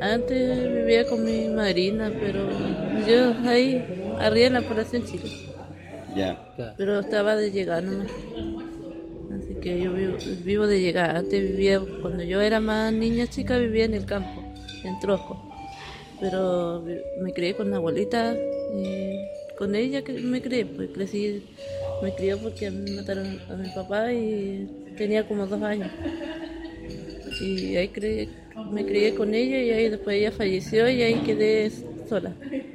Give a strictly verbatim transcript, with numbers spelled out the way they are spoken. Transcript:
Antes vivía con mi madrina, pero yo ahí, arriba en la población Chile. Ya. Claro. Pero estaba de llegar nomás. Así que yo vivo, vivo de llegar. Antes vivía, cuando yo era más niña chica, vivía en el campo, en Trosco. Pero vi- me crié con una abuelita y con ella que me crié, pues crecí, me crió porque a mí me mataron a mi papá y tenía como dos años. Y ahí cre- me crié con ella y ahí después ella falleció y ahí quedé sola.